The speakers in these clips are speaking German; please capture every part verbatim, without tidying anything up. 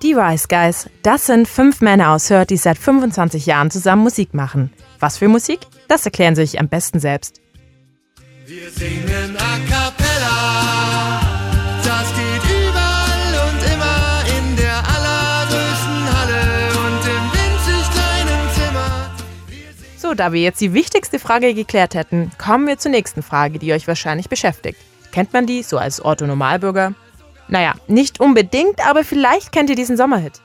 Die Wise Guys, das sind fünf Männer aus Hürth, die seit fünfundzwanzig Jahren zusammen Musik machen. Was für Musik? Das erklären sie sich am besten selbst. Wir singen a cappella, das geht überall und immer in der allergrößten Halle und im winzig kleinen Zimmer. So, da wir jetzt die wichtigste Frage geklärt hätten, kommen wir zur nächsten Frage, die euch wahrscheinlich beschäftigt. Kennt man die, so als Orthonormalbürger? Naja, nicht unbedingt, aber vielleicht kennt ihr diesen Sommerhit.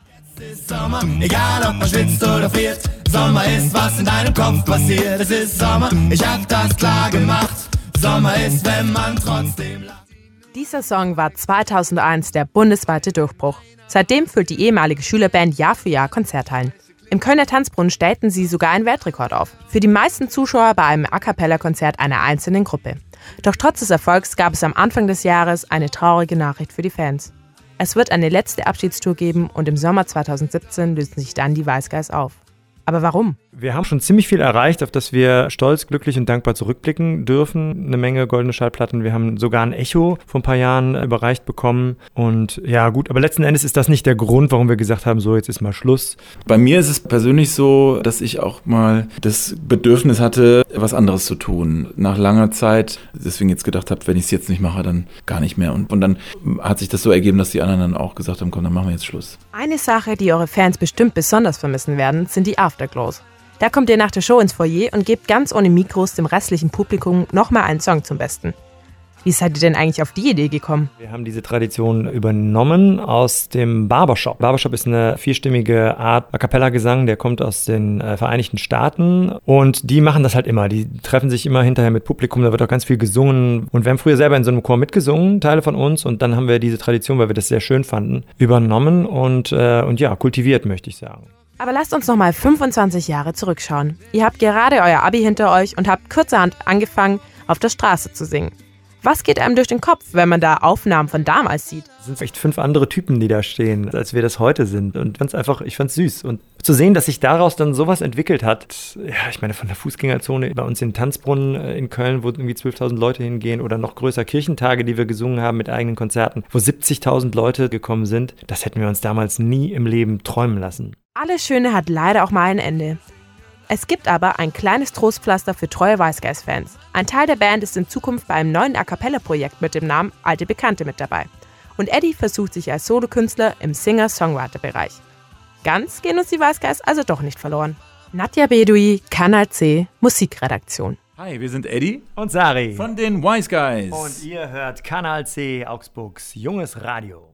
Es ist Sommer, egal ob man schwitzt oder friert. Sommer ist, was in deinem Kopf passiert. Es ist Sommer, ich hab das klar gemacht. Sommer ist, wenn man trotzdem lacht. Dieser Song war zweitausendeins der bundesweite Durchbruch. Seitdem füllt die ehemalige Schülerband Jahr für Jahr Konzerthallen. Im Kölner Tanzbrunnen stellten sie sogar einen Weltrekord auf. Für die meisten Zuschauer bei einem A-Cappella-Konzert einer einzelnen Gruppe. Doch trotz des Erfolgs gab es am Anfang des Jahres eine traurige Nachricht für die Fans. Es wird eine letzte Abschiedstour geben und im Sommer zweitausendsiebzehn lösen sich dann die Wise Guys auf. Aber warum? Wir haben schon ziemlich viel erreicht, auf das wir stolz, glücklich und dankbar zurückblicken dürfen. Eine Menge goldene Schallplatten. Wir haben sogar ein Echo vor ein paar Jahren überreicht bekommen. Und ja gut, aber letzten Endes ist das nicht der Grund, warum wir gesagt haben, so jetzt ist mal Schluss. Bei mir ist es persönlich so, dass ich auch mal das Bedürfnis hatte, was anderes zu tun. Nach langer Zeit, deswegen jetzt gedacht habe, wenn ich es jetzt nicht mache, dann gar nicht mehr. Und, und dann hat sich das so ergeben, dass die anderen dann auch gesagt haben, komm, dann machen wir jetzt Schluss. Eine Sache, die eure Fans bestimmt besonders vermissen werden, sind die Afterglows. Da kommt ihr nach der Show ins Foyer und gebt ganz ohne Mikros dem restlichen Publikum nochmal einen Song zum Besten. Wie seid ihr denn eigentlich auf die Idee gekommen? Wir haben diese Tradition übernommen aus dem Barbershop. Barbershop ist eine vierstimmige Art A-Cappella-Gesang, der kommt aus den äh, Vereinigten Staaten und die machen das halt immer. Die treffen sich immer hinterher mit Publikum, da wird auch ganz viel gesungen und wir haben früher selber in so einem Chor mitgesungen, Teile von uns, und dann haben wir diese Tradition, weil wir das sehr schön fanden, übernommen und, äh, und ja, kultiviert, möchte ich sagen. Aber lasst uns nochmal fünfundzwanzig Jahre zurückschauen. Ihr habt gerade euer Abi hinter euch und habt kurzerhand angefangen, auf der Straße zu singen. Was geht einem durch den Kopf, wenn man da Aufnahmen von damals sieht? Es sind echt fünf andere Typen, die da stehen, als wir das heute sind. Und ich fand's einfach, ich fand's süß. Und zu sehen, dass sich daraus dann sowas entwickelt hat, ja, ich meine, von der Fußgängerzone bei uns in Tanzbrunnen in Köln, wo irgendwie zwölftausend Leute hingehen, oder noch größer Kirchentage, die wir gesungen haben mit eigenen Konzerten, wo siebzigtausend Leute gekommen sind, das hätten wir uns damals nie im Leben träumen lassen. Alles Schöne hat leider auch mal ein Ende. Es gibt aber ein kleines Trostpflaster für treue Wise Guys-Fans. Ein Teil der Band ist in Zukunft bei einem neuen A-Cappella-Projekt mit dem Namen Alte Bekannte mit dabei. Und Eddie versucht sich als Solokünstler im Singer-Songwriter-Bereich. Ganz gehen uns die Wise Guys also doch nicht verloren. Nadja Bedoui, Kanal C, Musikredaktion. Hi, wir sind Eddie Und Sari. von den Wise Guys. Und ihr hört Kanal C, Augsburgs junges Radio.